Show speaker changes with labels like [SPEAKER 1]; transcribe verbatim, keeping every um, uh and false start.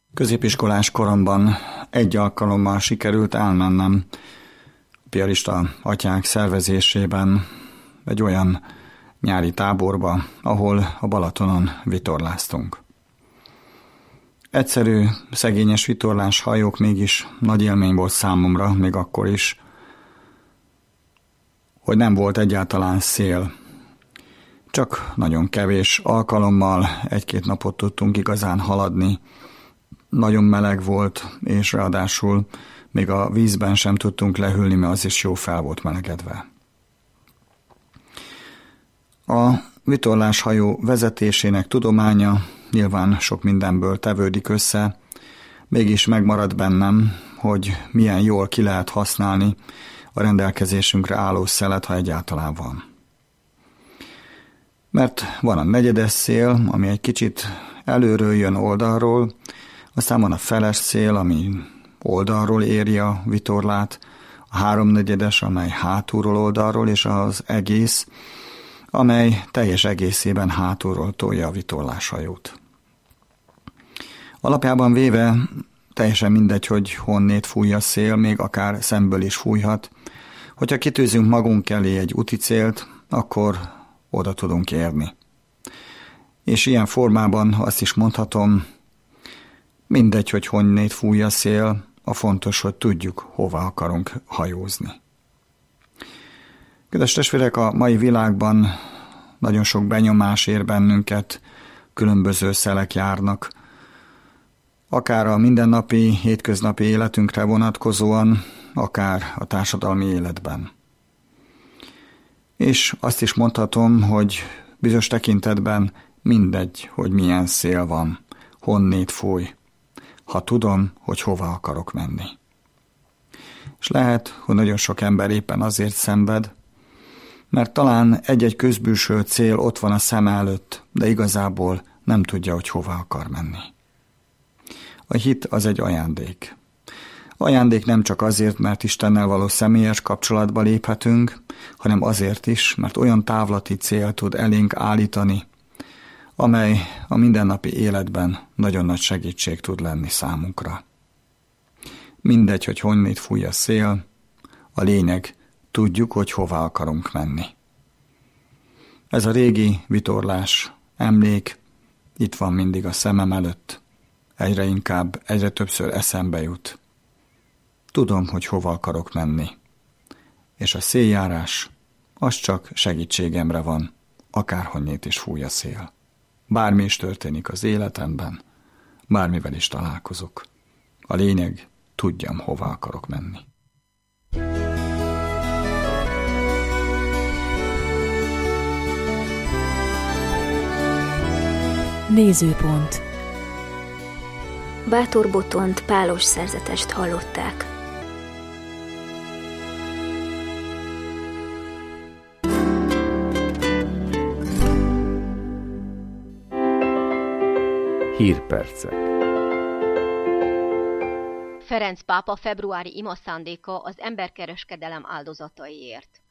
[SPEAKER 1] Középiskolás koromban egy alkalommal sikerült elmennem piarista atyák szervezésében egy olyan nyári táborba, ahol a Balatonon vitorláztunk. Egyszerű, szegényes vitorlás hajók mégis nagy élmény volt számomra, még akkor is, hogy nem volt egyáltalán szél. Csak nagyon kevés alkalommal egy-két napot tudtunk igazán haladni. Nagyon meleg volt, és ráadásul még a vízben sem tudtunk lehűlni, mert az is jó fel volt melegedve. A vitorláshajó vezetésének tudománya nyilván sok mindenből tevődik össze, mégis megmarad bennem, hogy milyen jól ki lehet használni a rendelkezésünkre álló szelet, ha egyáltalán van. Mert van a negyedes szél, ami egy kicsit előről jön oldalról, aztán van a feles szél, ami oldalról éri a vitorlát, a háromnegyedes, amely hátulról oldalról, és az egész, amely teljes egészében hátulról tolja a vitorláshajót. Alapjában véve teljesen mindegy, hogy honnét fúj a szél, még akár szemből is fújhat. Hogyha kitűzünk magunk elé egy úti célt, akkor oda tudunk érni. És ilyen formában azt is mondhatom, mindegy, hogy honnét fúj a szél, a fontos, hogy tudjuk, hova akarunk hajózni. Kedves testvérek, a mai világban nagyon sok benyomás ér bennünket, különböző szelek járnak, akár a mindennapi, hétköznapi életünkre vonatkozóan, akár a társadalmi életben. És azt is mondhatom, hogy bizonyos tekintetben mindegy, hogy milyen szél van, honnét fúj, ha tudom, hogy hova akarok menni. És lehet, hogy nagyon sok ember éppen azért szenved, mert talán egy-egy közbülső cél ott van a szem előtt, de igazából nem tudja, hogy hova akar menni. A hit az egy ajándék. Ajándék nem csak azért, mert Istennel való személyes kapcsolatba léphetünk, hanem azért is, mert olyan távlati cél tud elénk állítani, amely a mindennapi életben nagyon nagy segítség tud lenni számunkra. Mindegy, hogy honnét fúj a szél, a lényeg, tudjuk, hogy hova akarunk menni. Ez a régi vitorlás emlék itt van mindig a szemem előtt, egyre inkább, egyre többször eszembe jut. Tudom, hogy hova akarok menni, és a széljárás az csak segítségemre van, akárhonnét is fúj a szél. Bármi is történik az életemben, bármivel is találkozok. A lényeg, tudjam, hova akarok menni.
[SPEAKER 2] Nézőpont.
[SPEAKER 3] Bátor Botont pálos szerzetest hallották.
[SPEAKER 4] Hírpercek.
[SPEAKER 5] Ferenc pápa februári imaszándéka az emberkereskedelem áldozataiért.